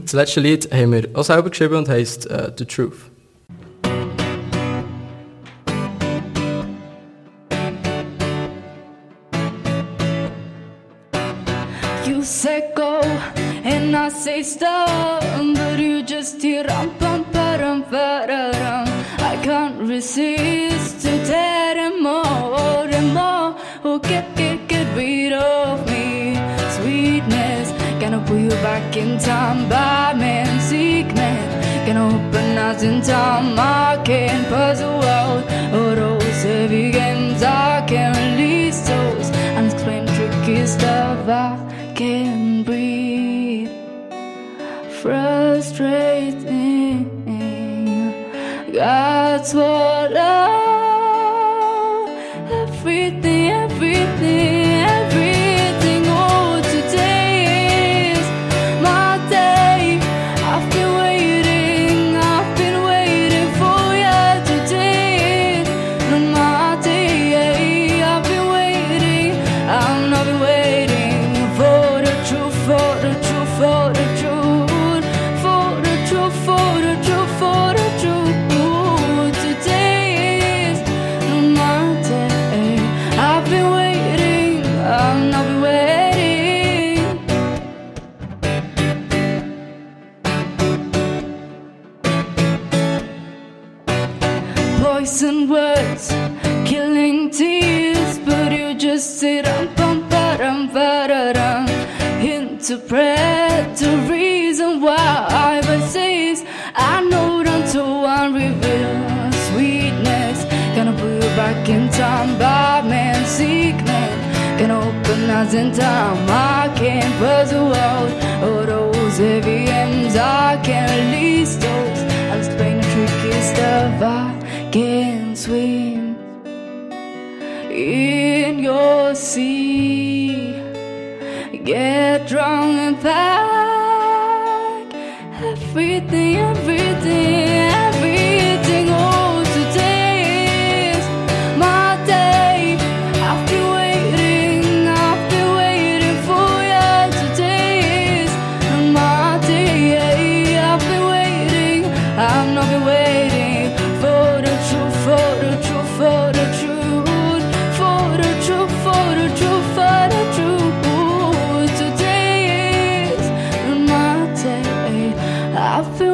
Das letzte Lied haben wir auch selber geschrieben und heisst «The Truth». You say go and I say stop, but you just hear rum pum parum pararam. I can't resist to tear them more and more. Oh, get rid of me. Sweetness, gonna pull you back in time. Bad man, sick man, gonna open us in time. I can't puzzle out all those heavy games. I can't release those unclaimed tricky stuff. I can't breathe. Frustrating. God swallowed everything, everything, everything. Oh, today is my day. I've been waiting for you. Today is not my day. I've been waiting, I've not been waiting for the truth, for the truth, for the truth, for the truth, for the truth, for the truth. Today is not my day. I've been waiting, I've not been waiting. Poison words, killing tears, but you just sit rum pum param pararam. Interpret the reason why I persist. I know until one reveal sweetness. Gonna pull you back in time. Bad man, sick man, gonna open us in time. I can't puzzle out all those heavy ends. I can't release those. I'll explain the tricky stuff. I can't swim in your sea. Get drunk and pack everything, everything, everything. Oh, today is my day. I've been waiting for you. Today is my day. I've been waiting, I've not been waiting for the truth, for the truth, for the truth, for the truth, for the truth, for the truth. Today is my day. I feel